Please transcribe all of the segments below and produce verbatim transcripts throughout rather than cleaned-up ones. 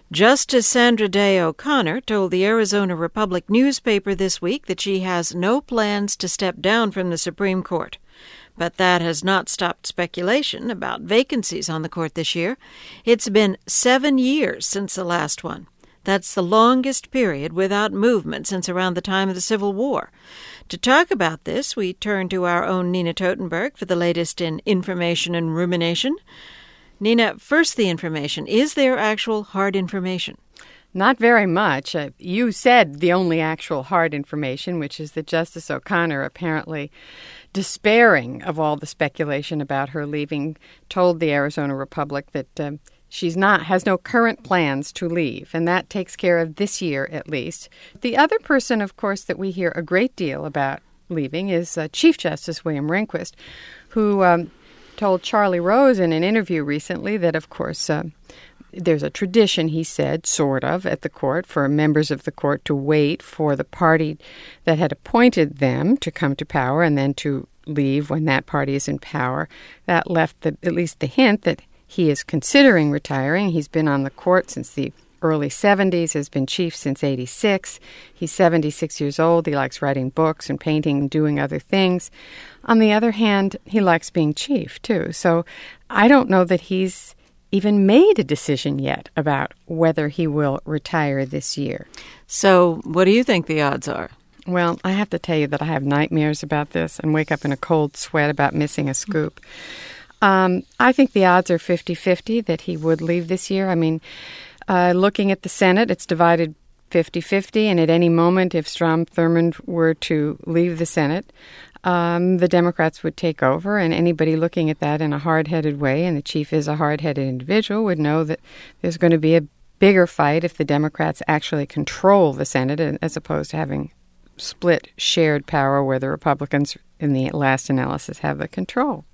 Justice Sandra Day O'Connor told the Arizona Republic newspaper this week that she has no plans to step down from the Supreme Court. But that has not stopped speculation about vacancies on the court this year. It's been seven years since the last one. That's the longest period without movement since around the time of the Civil War. To talk about this, we turn to our own Nina Totenberg for the latest in information and rumination. Nina, first the information. Is there actual hard information? Not very much. Uh, you said the only actual hard information, which is that Justice O'Connor, apparently despairing of all the speculation about her leaving, told the Arizona Republic that uh, she's not has no current plans to leave, and that takes care of this year at least. The other person, of course, that we hear a great deal about leaving is uh, Chief Justice William Rehnquist, who um, told Charlie Rose in an interview recently that, of course, uh, there's a tradition, he said, sort of, at the court for members of the court to wait for the party that had appointed them to come to power and then to leave when that party is in power. That left the, at least the hint that he is considering retiring. He's been on the court since the early seventies, has been chief since eighty-six. He's seventy-six years old. He likes writing books and painting and doing other things. On the other hand, he likes being chief, too. So I don't know that he's even made a decision yet about whether he will retire this year. So what do you think the odds are? Well, I have to tell you that I have nightmares about this and wake up in a cold sweat about missing a scoop. Um, I think the odds are fifty-fifty that he would leave this year. I mean, uh, looking at the Senate, it's divided fifty-fifty, and at any moment, if Strom Thurmond were to leave the Senate, um, the Democrats would take over, and anybody looking at that in a hard-headed way, and the chief is a hard-headed individual, would know that there's going to be a bigger fight if the Democrats actually control the Senate as opposed to having split shared power where the Republicans, in the last analysis, have the control.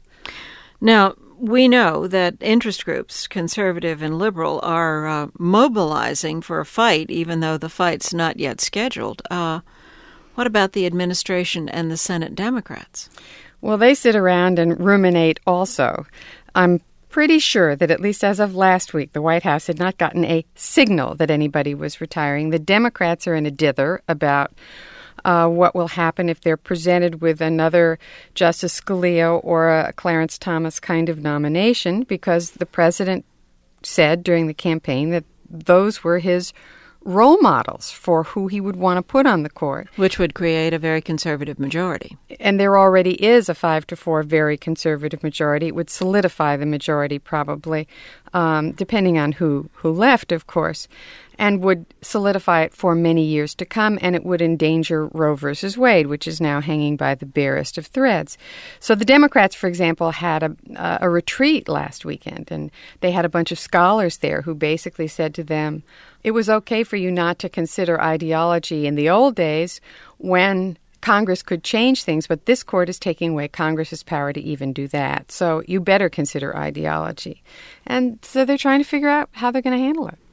Now, we know that interest groups, conservative and liberal, are uh, mobilizing for a fight, even though the fight's not yet scheduled. Uh, what about the administration and the Senate Democrats? Well, they sit around and ruminate also. I'm pretty sure that at least as of last week, the White House had not gotten a signal that anybody was retiring. The Democrats are in a dither about Uh, what will happen if they're presented with another Justice Scalia or a Clarence Thomas kind of nomination, because the president said during the campaign that those were his role models for who he would want to put on the court. Which would create a very conservative majority. And there already is a five to four very conservative majority. It would solidify the majority probably, um, depending on who, who left, of course, and would solidify it for many years to come, and it would endanger Roe versus Wade, which is now hanging by the barest of threads. So the Democrats, for example, had a, a retreat last weekend, and they had a bunch of scholars there who basically said to them, it was okay for you not to consider ideology in the old days when Congress could change things, but this court is taking away Congress's power to even do that. So you better consider ideology. And so they're trying to figure out how they're going to handle it.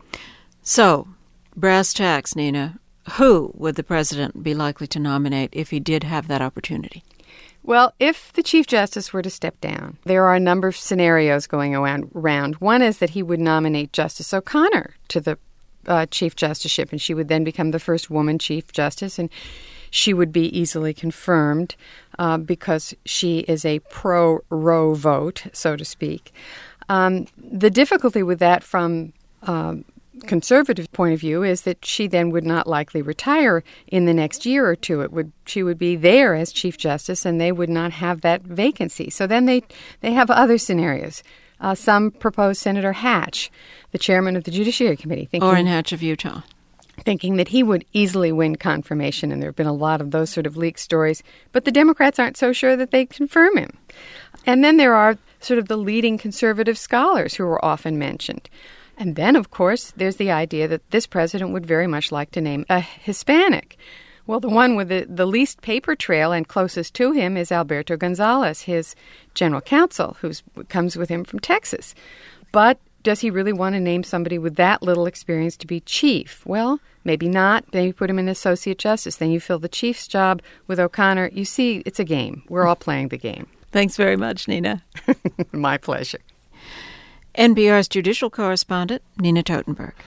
So, brass tacks, Nina, who would the president be likely to nominate if he did have that opportunity? Well, if the Chief Justice were to step down, there are a number of scenarios going around. One is that he would nominate Justice O'Connor to the uh, Chief Justiceship, and she would then become the first woman Chief Justice, and she would be easily confirmed uh, because she is a pro-Roe vote, so to speak. Um, the difficulty with that from um, conservative point of view is that she then would not likely retire in the next year or two. It would she would be there as Chief Justice, and they would not have that vacancy. So then they they have other scenarios. Uh, some propose Senator Hatch, the chairman of the Judiciary Committee, thinking, Orrin Hatch of Utah, thinking that he would easily win confirmation, and there have been a lot of those sort of leaked stories. But the Democrats aren't so sure that they confirm him. And then there are sort of the leading conservative scholars who are often mentioned. And then, of course, there's the idea that this president would very much like to name a Hispanic. Well, the one with the, the least paper trail and closest to him is Alberto Gonzales, his general counsel, who comes with him from Texas. But does he really want to name somebody with that little experience to be chief? Well, maybe not. Maybe put him in associate justice. Then you fill the chief's job with O'Connor. You see, it's a game. We're all playing the game. Thanks very much, Nina. My pleasure. N P R's judicial correspondent, Nina Totenberg.